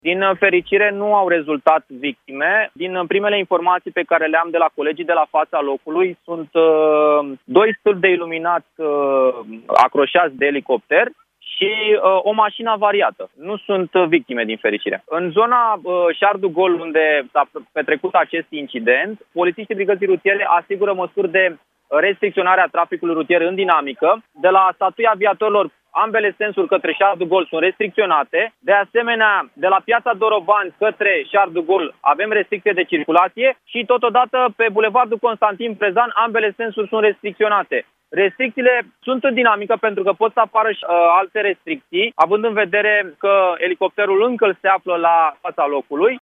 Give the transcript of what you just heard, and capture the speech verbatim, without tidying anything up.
Din fericire nu au rezultat victime. Din primele informații pe care le-am de la colegii de la fața locului, sunt uh, doi stâlpi de iluminat uh, acroșați de elicopter și uh, o mașină avariată. Nu sunt uh, victime, din fericire. În zona uh, Șardu Gol, unde s-a petrecut acest incident, polițiștii brigății rutiere asigură măsuri de restricționare a traficului rutier în dinamică. De la statuia aviatorilor, ambele sensuri către Șardu Gol sunt restricționate. De asemenea, de la Piața Doroban către Șardu Gol avem restricție de circulație și totodată pe Bulevardul Constantin Prezan ambele sensuri sunt restricționate. Restricțiile sunt în dinamică pentru că pot să apară și uh, alte restricții, având în vedere că elicopterul încă se află la fața locului.